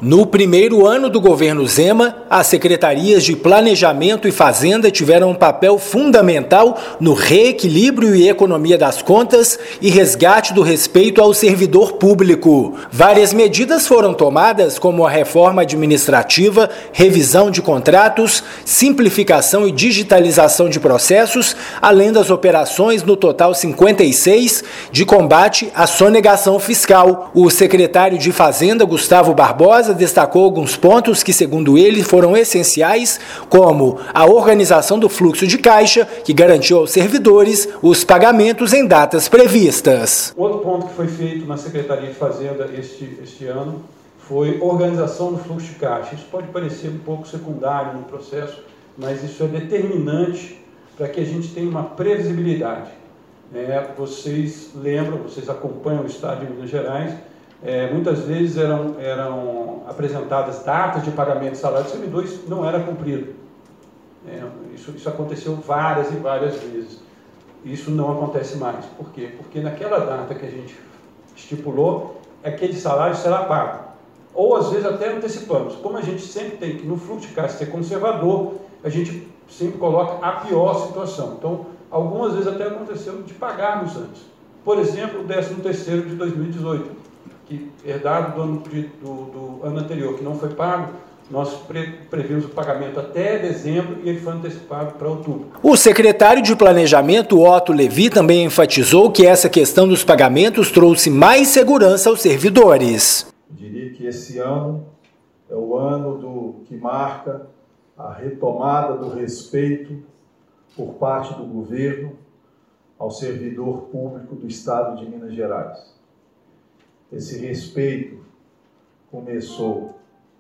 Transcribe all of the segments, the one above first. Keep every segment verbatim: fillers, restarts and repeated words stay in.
No primeiro ano do governo Zema, as secretarias de Planejamento e Fazenda tiveram um papel fundamental no reequilíbrio e economia das contas e resgate do respeito ao servidor público. Várias medidas foram tomadas, como a reforma administrativa, revisão de contratos, simplificação e digitalização de processos, além das operações, no total cinquenta e seis, de combate à sonegação fiscal. O secretário de Fazenda, Gustavo Barbosa, destacou alguns pontos que, segundo ele, foram essenciais, como a organização do fluxo de caixa, que garantiu aos servidores os pagamentos em datas previstas. Outro ponto que foi feito na Secretaria de Fazenda este, este ano foi organização do fluxo de caixa. Isso pode parecer um pouco secundário no processo, mas isso é determinante para que a gente tenha uma previsibilidade. É, vocês lembram, vocês acompanham o Estado de Minas Gerais, É, muitas vezes eram, eram apresentadas datas de pagamento de salário dos servidores, não era cumprido. É, isso, isso aconteceu várias e várias vezes. Isso não acontece mais. Por quê? Porque naquela data que a gente estipulou, aquele salário será pago. Ou às vezes até antecipamos. Como a gente sempre tem que no fluxo de caixa ser conservador, a gente sempre coloca a pior situação. Então, algumas vezes até aconteceu de pagarmos antes. Por exemplo, o décimo terceiro de dois mil e dezoito. Que herdado do ano, de, do, do ano anterior, que não foi pago, nós pre, previmos o pagamento até dezembro e ele foi antecipado para outubro. O secretário de Planejamento, Otto Levi, também enfatizou que essa questão dos pagamentos trouxe mais segurança aos servidores. Eu diria que esse ano é o ano do, que marca a retomada do respeito por parte do governo ao servidor público do Estado de Minas Gerais. Esse respeito começou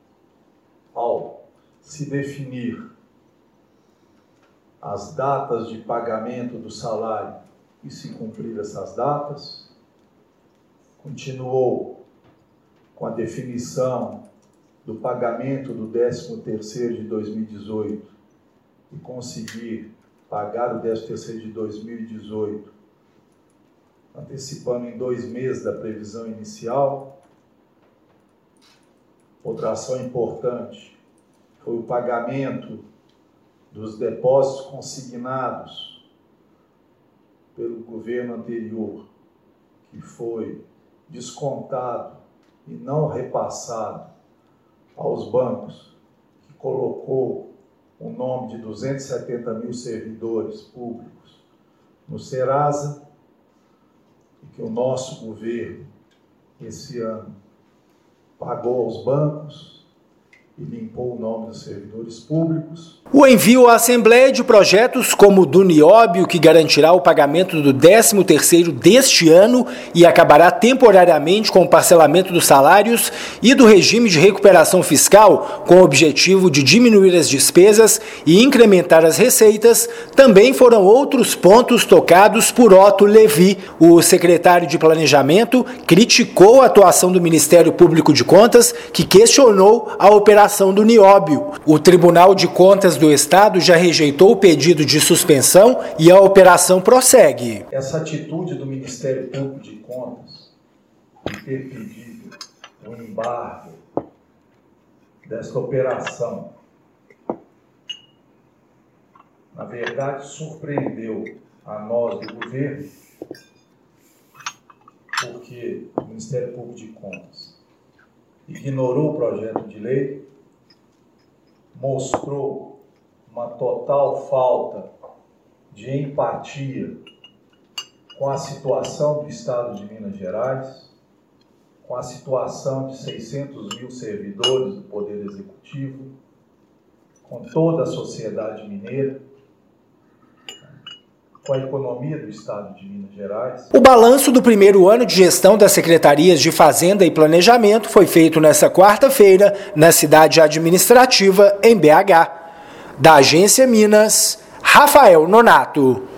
ao se definir as datas de pagamento do salário e se cumprir essas datas, continuou com a definição do pagamento do décimo terceiro de dois mil e dezoito e conseguir pagar o décimo terceiro de dois mil e dezoito antecipando em dois meses da previsão inicial. Outra ação importante foi o pagamento dos depósitos consignados pelo governo anterior, que foi descontado e não repassado aos bancos, que colocou o nome de duzentos e setenta mil servidores públicos no Serasa, e que o nosso governo, esse ano, pagou aos bancos e limpou o nome dos servidores públicos. O envio à Assembleia de projetos como o do Nióbio, que garantirá o pagamento do décimo terceiro deste ano e acabará temporariamente com o parcelamento dos salários, e do regime de recuperação fiscal, com o objetivo de diminuir as despesas e incrementar as receitas, também foram outros pontos tocados por Otto Levi. O secretário de Planejamento criticou a atuação do Ministério Público de Contas, que questionou a operação do Nióbio. O Tribunal de Contas do Estado já rejeitou o pedido de suspensão e a operação prossegue. Essa atitude do Ministério Público de Contas de ter pedido o embargo desta operação, na verdade, surpreendeu a nós do governo, porque o Ministério Público de Contas ignorou o projeto de lei, mostrou uma total falta de empatia com a situação do Estado de Minas Gerais, com a situação de seiscentos mil servidores do Poder Executivo, com toda a sociedade mineira, com a economia do Estado de Minas Gerais. O balanço do primeiro ano de gestão das Secretarias de Fazenda e Planejamento foi feito nesta quarta-feira, na cidade administrativa, em B H. Da Agência Minas, Rafael Nonato.